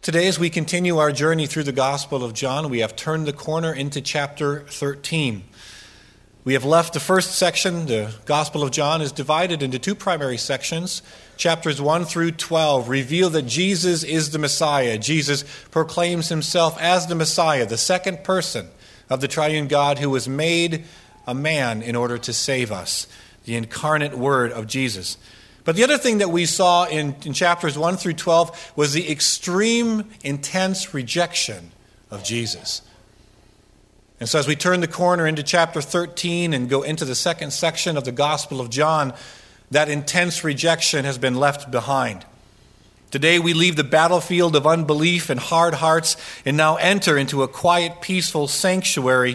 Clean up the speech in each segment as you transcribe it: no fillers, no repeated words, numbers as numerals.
Today, as we continue our journey through the Gospel of John, we have turned the corner into chapter 13. We have left the first section. The Gospel of John is divided into two primary sections. Chapters 1 through 12 reveal that Jesus is the Messiah. Jesus proclaims himself as the Messiah, the second person of the triune God who was made a man in order to save us, the incarnate Word of Jesus. But the other thing that we saw in chapters 1 through 12 was the extreme, intense rejection of Jesus. And so as we turn the corner into chapter 13 and go into the second section of the Gospel of John, that intense rejection has been left behind. Today we leave the battlefield of unbelief and hard hearts and now enter into a quiet, peaceful sanctuary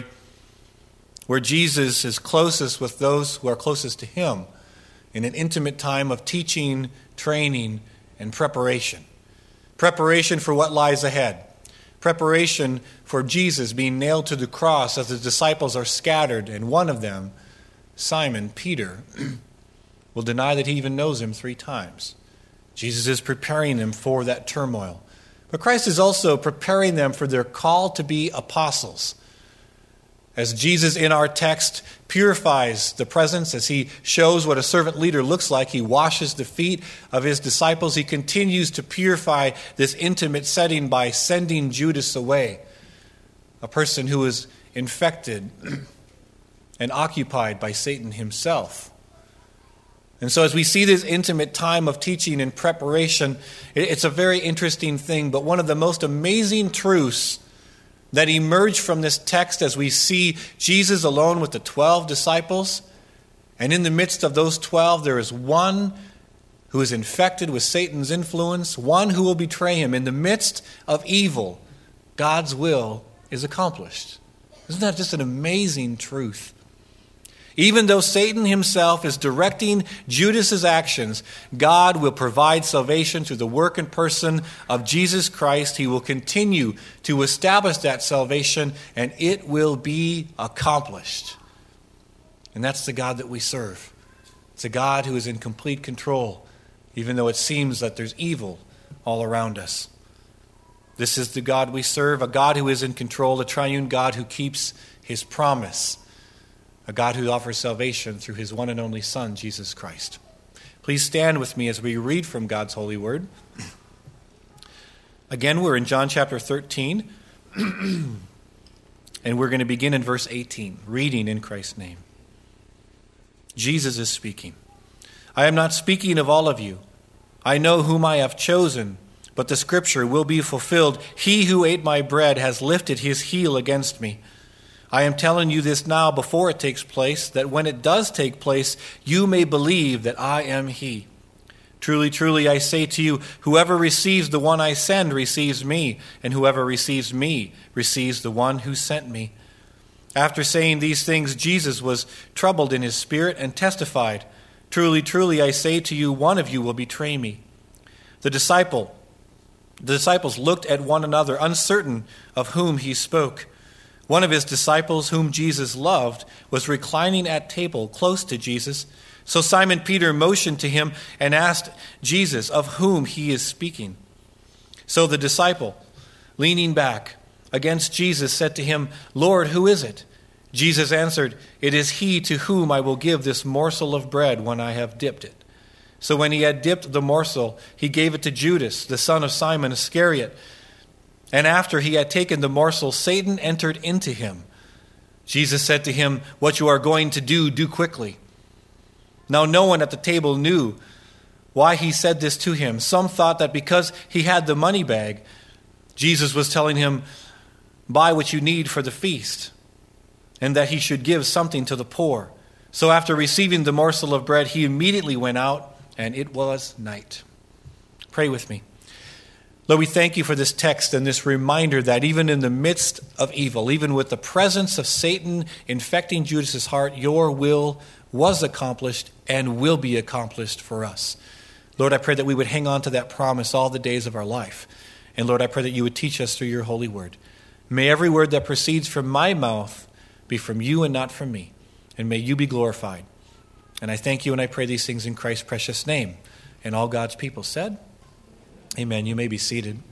where Jesus is closest with those who are closest to him, in an intimate time of teaching, training, and preparation. Preparation for what lies ahead. Preparation for Jesus being nailed to the cross as the disciples are scattered, and one of them, Simon Peter, will deny that he even knows him 3 times. Jesus is preparing them for that turmoil. But Christ is also preparing them for their call to be apostles. As Jesus in our text purifies the presence, as he shows what a servant leader looks like, he washes the feet of his disciples. He continues to purify this intimate setting by sending Judas away, a person who is infected and occupied by Satan himself. And so as we see this intimate time of teaching and preparation, it's a very interesting thing, but one of the most amazing truths that emerge from this text as we see Jesus alone with the 12 disciples, and in the midst of those 12 there is one who is infected with Satan's influence, one who will betray him. In the midst of evil, God's will is accomplished. Isn't that just an amazing truth? Even though Satan himself is directing Judas's actions, God will provide salvation through the work and person of Jesus Christ. He will continue to establish that salvation, and it will be accomplished. And that's the God that we serve. It's a God who is in complete control, even though it seems that there's evil all around us. This is the God we serve, a God who is in control, a triune God who keeps his promise. A God who offers salvation through his one and only Son, Jesus Christ. Please stand with me as we read from God's holy word. Again, we're in John chapter 13, and we're going to begin in verse 18, reading in Christ's name. Jesus is speaking. I am not speaking of all of you. I know whom I have chosen, but the scripture will be fulfilled. He who ate my bread has lifted his heel against me. I am telling you this now before it takes place, that when it does take place, you may believe that I am he. Truly, truly, I say to you, whoever receives the one I send receives me, and whoever receives me receives the one who sent me. After saying these things, Jesus was troubled in his spirit and testified, Truly, truly, I say to you, one of you will betray me. The disciples looked at one another, uncertain of whom he spoke. One of his disciples, whom Jesus loved, was reclining at table close to Jesus. So Simon Peter motioned to him and asked Jesus of whom he is speaking. So the disciple, leaning back against Jesus, said to him, Lord, who is it? Jesus answered, It is he to whom I will give this morsel of bread when I have dipped it. So when he had dipped the morsel, he gave it to Judas, the son of Simon Iscariot. And after he had taken the morsel, Satan entered into him. Jesus said to him, What you are going to do, do quickly. Now no one at the table knew why he said this to him. Some thought that because he had the money bag, Jesus was telling him, Buy what you need for the feast, and that he should give something to the poor. So after receiving the morsel of bread, he immediately went out, and it was night. Pray with me. Lord, we thank you for this text and this reminder that even in the midst of evil, even with the presence of Satan infecting Judas's heart, your will was accomplished and will be accomplished for us. Lord, I pray that we would hang on to that promise all the days of our life. And Lord, I pray that you would teach us through your holy word. May every word that proceeds from my mouth be from you and not from me. And may you be glorified. And I thank you and I pray these things in Christ's precious name. And all God's people said, Amen. You may be seated.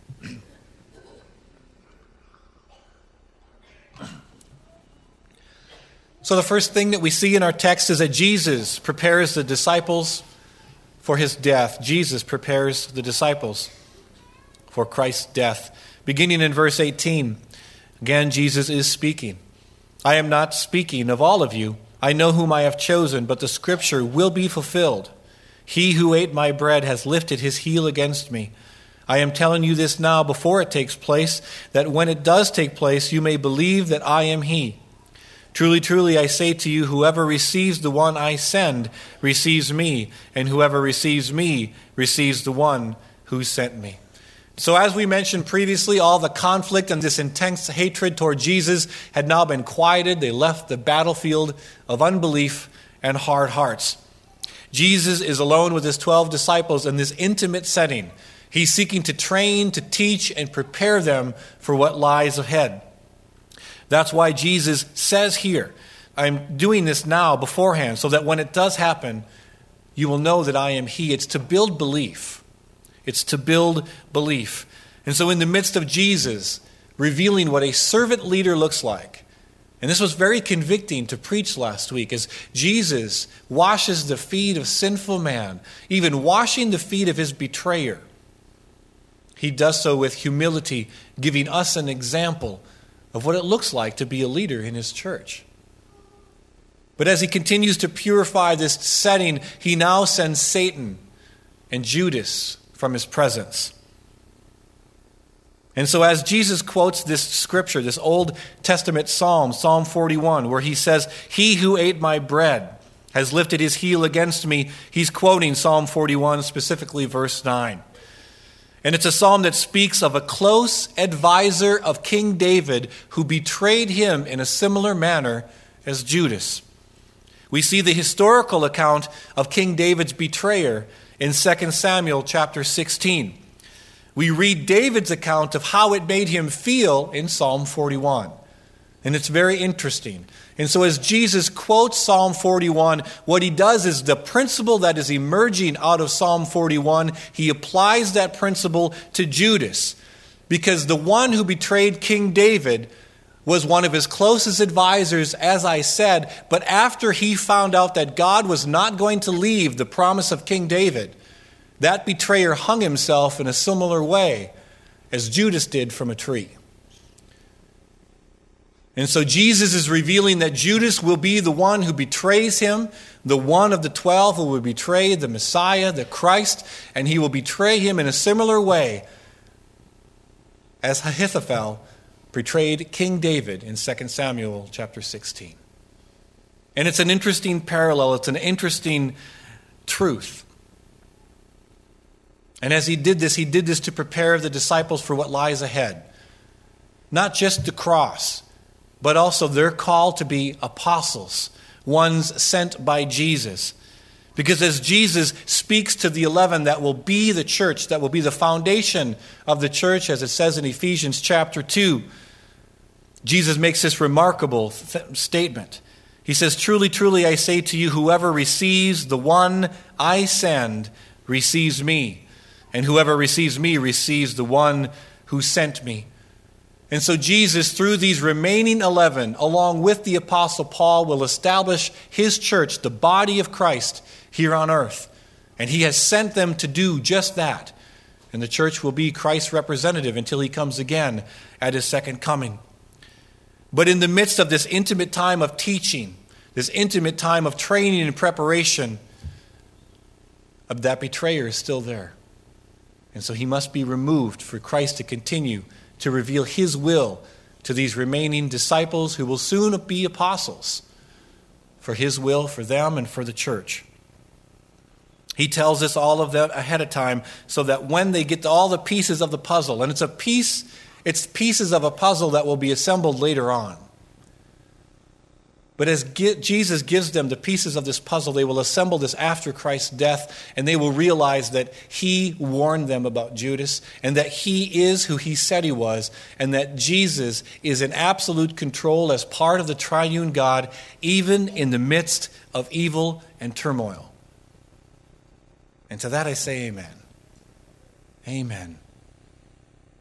So the first thing that we see in our text is that Jesus prepares the disciples for his death. Jesus prepares the disciples for Christ's death. Beginning in verse 18, again, Jesus is speaking. I am not speaking of all of you. I know whom I have chosen, but the scripture will be fulfilled. He who ate my bread has lifted his heel against me. I am telling you this now before it takes place, that when it does take place, you may believe that I am he. Truly, truly, I say to you, whoever receives the one I send receives me, and whoever receives me receives the one who sent me. So as we mentioned previously, all the conflict and this intense hatred toward Jesus had now been quieted. They left the battlefield of unbelief and hard hearts. Jesus is alone with his 12 disciples in this intimate setting. He's seeking to train, to teach, and prepare them for what lies ahead. That's why Jesus says here, I'm doing this now beforehand so that when it does happen, you will know that I am he. It's to build belief. It's to build belief. And so in the midst of Jesus revealing what a servant leader looks like, and this was very convicting to preach last week, as Jesus washes the feet of sinful man, even washing the feet of his betrayer. He does so with humility, giving us an example of what it looks like to be a leader in his church. But as he continues to purify this setting, he now sends Satan and Judas from his presence. And so as Jesus quotes this scripture, this Old Testament psalm, Psalm 41, where he says, he who ate my bread has lifted his heel against me, he's quoting Psalm 41, specifically verse 9. And it's a psalm that speaks of a close advisor of King David who betrayed him in a similar manner as Judas. We see the historical account of King David's betrayer in 2 Samuel chapter 16. We read David's account of how it made him feel in Psalm 41. And it's very interesting. And so as Jesus quotes Psalm 41, what he does is the principle that is emerging out of Psalm 41, he applies that principle to Judas. Because the one who betrayed King David was one of his closest advisors, as I said, but after he found out that God was not going to leave the promise of King David, that betrayer hung himself in a similar way as Judas did from a tree. And so Jesus is revealing that Judas will be the one who betrays him, the one of the 12 who will betray the Messiah, the Christ, and he will betray him in a similar way as Ahithophel betrayed King David in 2 Samuel chapter 16. And it's an interesting parallel, it's an interesting truth. And as he did this to prepare the disciples for what lies ahead. Not just the cross, but also their call to be apostles, ones sent by Jesus. Because as Jesus speaks to the 11 that will be the church, that will be the foundation of the church, as it says in Ephesians chapter 2, Jesus makes this remarkable statement. He says, truly, truly, I say to you, whoever receives the one I send receives me. And whoever receives me receives the one who sent me. And so Jesus, through these remaining 11, along with the Apostle Paul, will establish his church, the body of Christ, here on earth. And he has sent them to do just that. And the church will be Christ's representative until he comes again at his second coming. But in the midst of this intimate time of teaching, this intimate time of training and preparation, that betrayer is still there. And so he must be removed for Christ to continue to reveal his will to these remaining disciples who will soon be apostles, for his will for them and for the church. He tells us all of that ahead of time so that when they get to all the pieces of the puzzle, and it's pieces of a puzzle that will be assembled later on. But as Jesus gives them the pieces of this puzzle, they will assemble this after Christ's death, and they will realize that he warned them about Judas, and that he is who he said he was, and that Jesus is in absolute control as part of the triune God, even in the midst of evil and turmoil. And to that I say amen. Amen.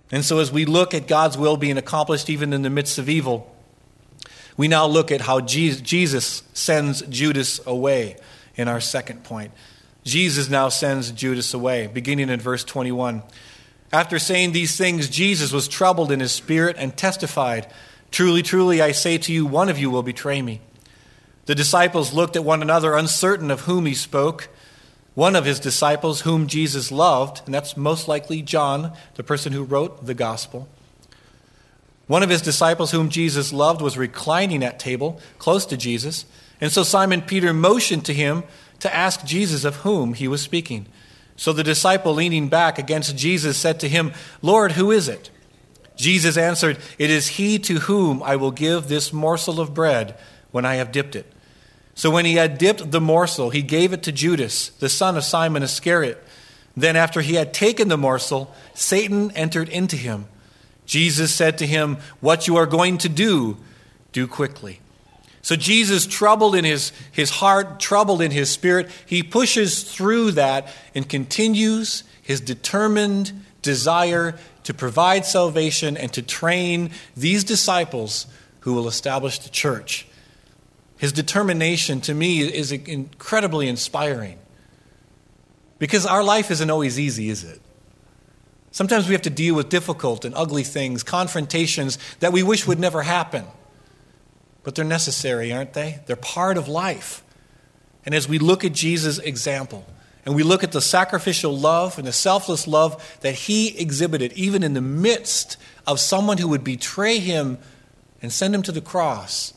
And so as we look at God's will being accomplished even in the midst of evil, we now look at how Jesus sends Judas away in our second point. Jesus now sends Judas away, beginning in verse 21. After saying these things, Jesus was troubled in his spirit and testified, "Truly, truly, I say to you, one of you will betray me." The disciples looked at one another, uncertain of whom he spoke. One of his disciples, whom Jesus loved, and that's most likely John, the person who wrote the gospel. One of his disciples, whom Jesus loved, was reclining at table close to Jesus. And so Simon Peter motioned to him to ask Jesus of whom he was speaking. So the disciple, leaning back against Jesus, said to him, "Lord, who is it?" Jesus answered, "It is he to whom I will give this morsel of bread when I have dipped it." So when he had dipped the morsel, he gave it to Judas, the son of Simon Iscariot. Then after he had taken the morsel, Satan entered into him. Jesus said to him, "What you are going to do, do quickly." So Jesus, troubled in his heart, troubled in his spirit, he pushes through that and continues his determined desire to provide salvation and to train these disciples who will establish the church. His determination, to me, is incredibly inspiring. Because our life isn't always easy, is it? Sometimes we have to deal with difficult and ugly things, confrontations that we wish would never happen. But they're necessary, aren't they? They're part of life. And as we look at Jesus' example, and we look at the sacrificial love and the selfless love that he exhibited, even in the midst of someone who would betray him and send him to the cross,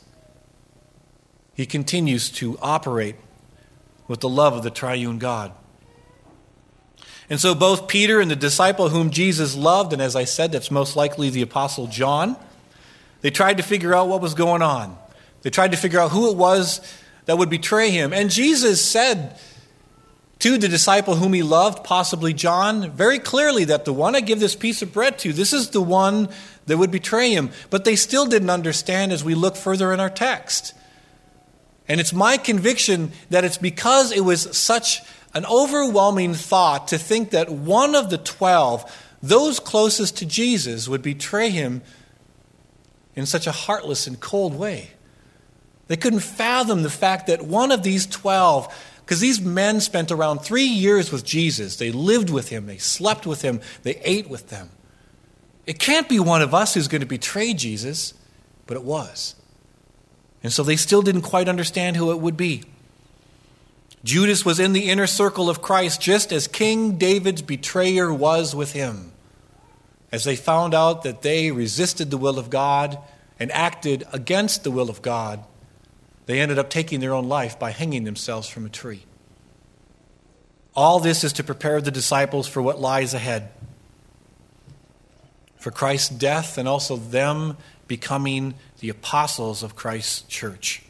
he continues to operate with the love of the triune God. And so both Peter and the disciple whom Jesus loved, and as I said, that's most likely the Apostle John, they tried to figure out what was going on. They tried to figure out who it was that would betray him. And Jesus said to the disciple whom he loved, possibly John, very clearly that the one I give this piece of bread to, this is the one that would betray him. But they still didn't understand as we look further in our text. And it's my conviction that it's because it was such an overwhelming thought to think that one of the 12, those closest to Jesus, would betray him in such a heartless and cold way. They couldn't fathom the fact that one of these 12, because these men spent around 3 years with Jesus. They lived with him. They slept with him. They ate with them. It can't be one of us who's going to betray Jesus, but it was. And so they still didn't quite understand who it would be. Judas was in the inner circle of Christ just as King David's betrayer was with him. As they found out that they resisted the will of God and acted against the will of God, they ended up taking their own life by hanging themselves from a tree. All this is to prepare the disciples for what lies ahead, for Christ's death and also them becoming the apostles of Christ's church.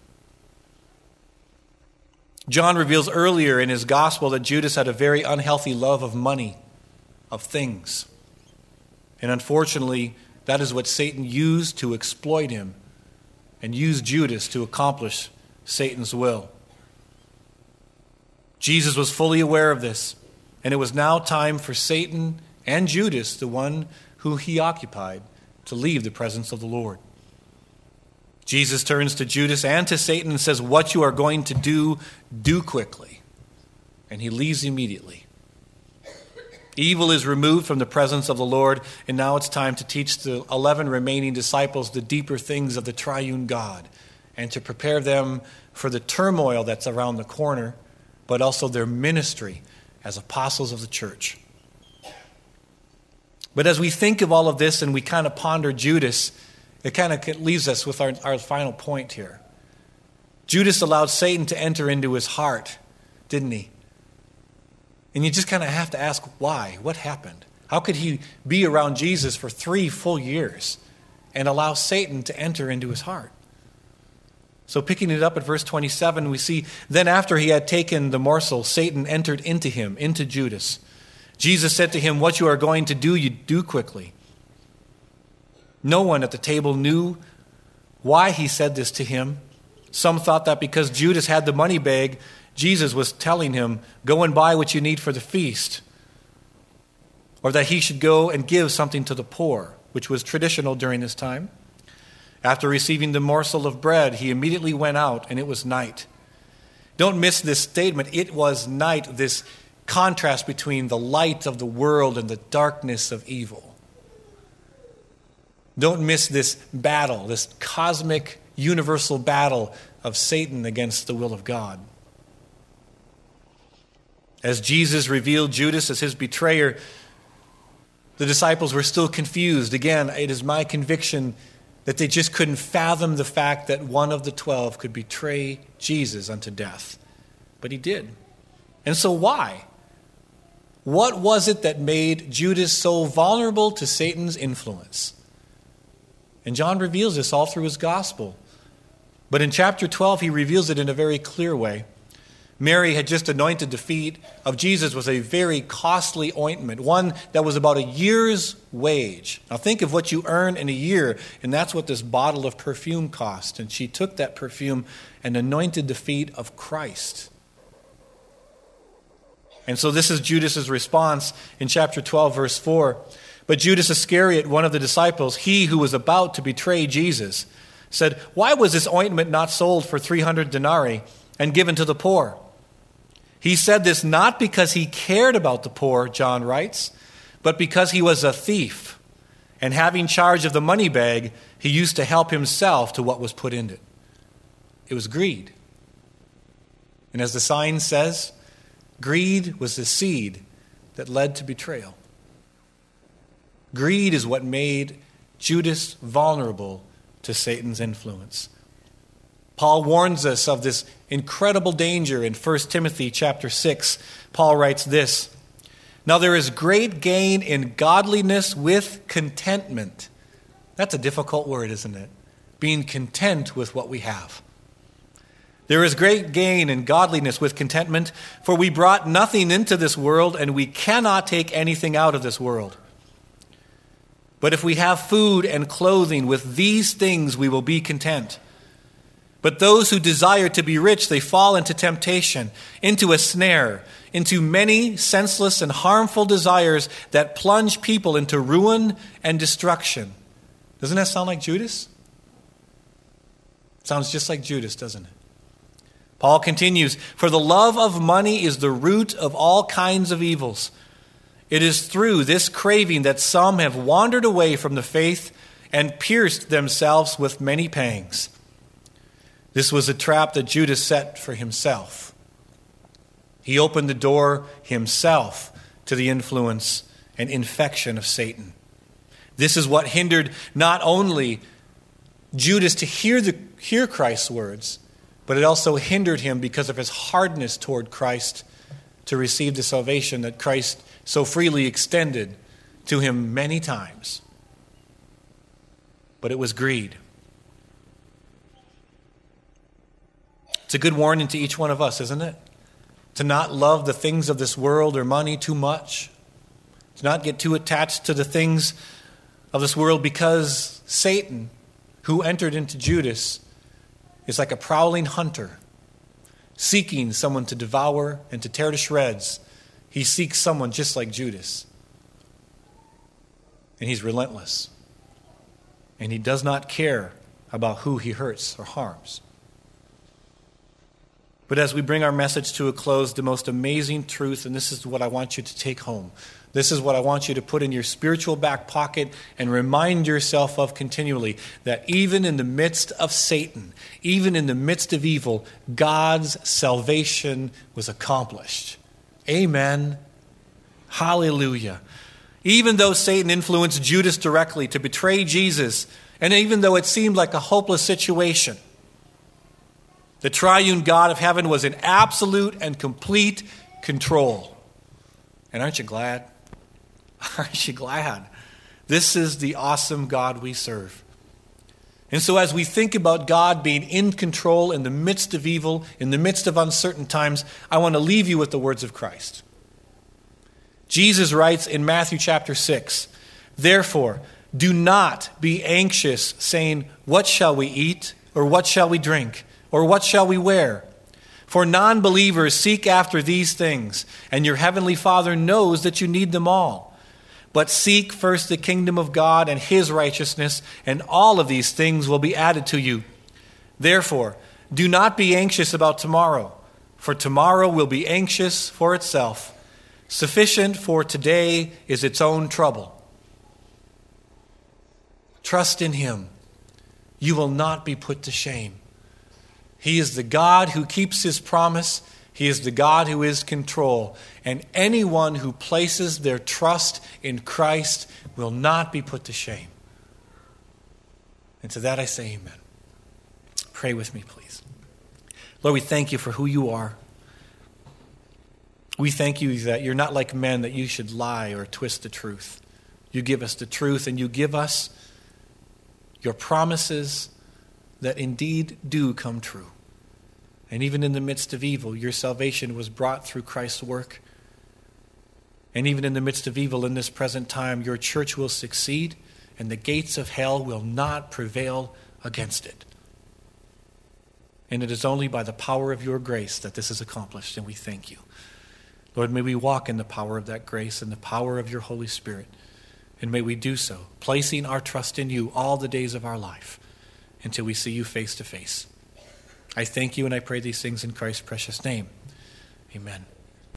John reveals earlier in his gospel that Judas had a very unhealthy love of money, of things. And unfortunately, that is what Satan used to exploit him and used Judas to accomplish Satan's will. Jesus was fully aware of this, and it was now time for Satan and Judas, the one who he occupied, to leave the presence of the Lord. Jesus turns to Judas and to Satan and says, "What you are going to do, do quickly." And he leaves immediately. Evil is removed from the presence of the Lord, and now it's time to teach the 11 remaining disciples the deeper things of the triune God and to prepare them for the turmoil that's around the corner, but also their ministry as apostles of the church. But as we think of all of this and we kind of ponder Judas, it kind of leaves us with our final point here. Judas allowed Satan to enter into his heart, didn't he? And you just kind of have to ask why. What happened? How could he be around Jesus for 3 full years and allow Satan to enter into his heart? So picking it up at verse 27, we see, then after he had taken the morsel, Satan entered into him, into Judas. Jesus said to him, "What you are going to do, you do quickly." No one at the table knew why he said this to him. Some thought that because Judas had the money bag, Jesus was telling him, "Go and buy what you need for the feast." or that he should go and give something to the poor, which was traditional during this time. After receiving the morsel of bread, he immediately went out, and it was night. Don't miss this statement. It was night, this contrast between the light of the world and the darkness of evil. Don't miss this battle, this cosmic, universal battle of Satan against the will of God. As Jesus revealed Judas as his betrayer, the disciples were still confused. Again, it is my conviction that they just couldn't fathom the fact that one of the 12 could betray Jesus unto death. But he did. And so why? What was it that made Judas so vulnerable to Satan's influence? And John reveals this all through his gospel. But in chapter 12, he reveals it in a very clear way. Mary had just anointed the feet of Jesus with a very costly ointment, one that was about a year's wage. Now think of what you earn in a year, and that's what this bottle of perfume cost. And she took that perfume and anointed the feet of Christ. And so this is Judas' response in chapter 12, verse 4. But Judas Iscariot, one of the disciples, he who was about to betray Jesus, said, "Why was this ointment not sold for 300 denarii and given to the poor?" He said this not because he cared about the poor, John writes, but because he was a thief, and having charge of the money bag, he used to help himself to what was put in it. It was greed. And as the sign says, greed was the seed that led to betrayal. Greed is what made Judas vulnerable to Satan's influence. Paul warns us of this incredible danger in 1 Timothy chapter 6. Paul writes this, "Now there is great gain in godliness with contentment." That's a difficult word, isn't it? Being content with what we have. "There is great gain in godliness with contentment, for we brought nothing into this world, and we cannot take anything out of this world. But if we have food and clothing, with these things we will be content. But those who desire to be rich, they fall into temptation, into a snare, into many senseless and harmful desires that plunge people into ruin and destruction." Doesn't that sound like Judas? Sounds just like Judas, doesn't it? Paul continues, "For the love of money is the root of all kinds of evils. It is through this craving that some have wandered away from the faith and pierced themselves with many pangs." This was a trap that Judas set for himself. He opened the door himself to the influence and infection of Satan. This is what hindered not only Judas to hear Christ's words, but it also hindered him because of his hardness toward Christ to receive the salvation that Christ so freely extended to him many times. But it was greed. It's a good warning to each one of us, isn't it? To not love the things of this world or money too much. To not get too attached to the things of this world, because Satan, who entered into Judas, is like a prowling hunter, seeking someone to devour and to tear to shreds. He seeks someone just like Judas. And he's relentless. And he does not care about who he hurts or harms. But as we bring our message to a close, the most amazing truth, and this is what I want you to take home. This is what I want you to put in your spiritual back pocket and remind yourself of continually, that even in the midst of Satan, even in the midst of evil, God's salvation was accomplished. Amen. Hallelujah. Even though Satan influenced Judas directly to betray Jesus, and even though it seemed like a hopeless situation, the triune God of heaven was in absolute and complete control. And aren't you glad? Aren't you glad? This is the awesome God we serve. And so as we think about God being in control in the midst of evil, in the midst of uncertain times, I want to leave you with the words of Christ. Jesus writes in Matthew chapter 6, "Therefore, do not be anxious, saying, 'What shall we eat?' or 'What shall we drink?' or 'What shall we wear?' For non-believers seek after these things, and your heavenly Father knows that you need them all. But seek first the kingdom of God and his righteousness, and all of these things will be added to you. Therefore, do not be anxious about tomorrow, for tomorrow will be anxious for itself. Sufficient for today is its own trouble. Trust in him. You will not be put to shame. He is the God who keeps his promise. He is the God who is in control. And anyone who places their trust in Christ will not be put to shame. And to that I say amen. Pray with me, please. Lord, we thank you for who you are. We thank you that you're not like men, that you should lie or twist the truth. You give us the truth, and you give us your promises that indeed do come true. And even in the midst of evil, your salvation was brought through Christ's work. And even in the midst of evil in this present time, your church will succeed, and the gates of hell will not prevail against it. And it is only by the power of your grace that this is accomplished, and we thank you. Lord, may we walk in the power of that grace and the power of your Holy Spirit. And may we do so, placing our trust in you all the days of our life until we see you face to face. I thank you and I pray these things in Christ's precious name. Amen.